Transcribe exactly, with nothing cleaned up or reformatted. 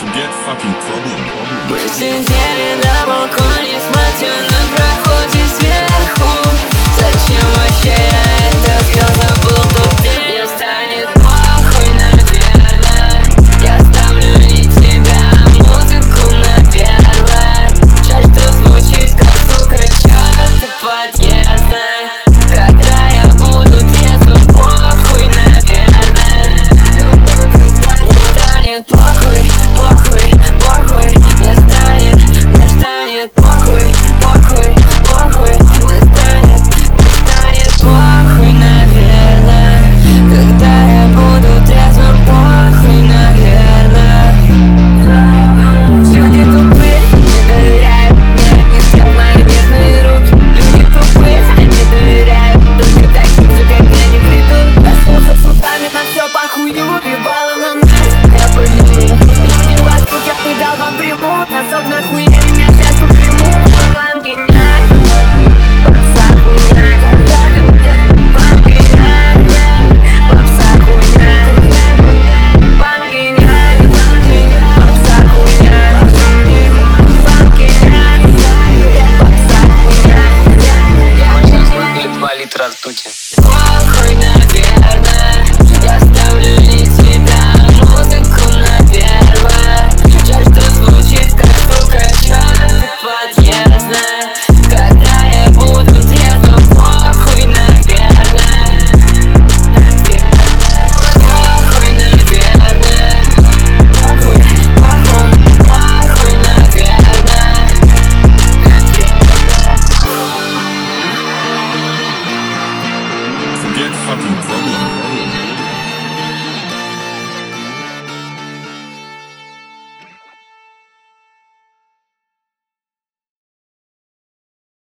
Get fucking problem. Мы сидели на балконе, смотрю на проходе сверху. Зачем вообще я это сделал, забыл тот день. Мне станет похуй, наверное. Я ставлю не тебя, музыку на первое. Жаль, что звучит как, сука, чёрта подъездная. Когда я буду трезвым, похуй, наверное. Мне станет похуй, похуй, похуй. Мне станет, мне станет похуй, похуй, похуй. Мне станет, мне станет похуй, наверное. Когда я буду трезвым, похуй, наверное. Люди тупые, не доверяют мне, не съел мои нежные руки. Люди тупые, не доверяют, только таким же, как я, не придут. Послушав сутами на все похую, ебало на нас. Я понимаю, не вас, тут я не дал вам приму. Особенно хуйня, меня сейчас тут приму. Вам гениально, попса хуйня. Вам гениально, попса хуйня. Вам гениально, попса хуйня. Вам гениально, попса хуйня. Сейчас выпили два литра ртути. Похуй, наверное. Я ставлю не тебя, музыку на первое. Жаль, что звучит как, сука, чёрта подъездная. Когда я буду трезвым, похуй, наверное. Похуй, наверное. Похуй, похуй, похуй, наверное. Get fucking problem.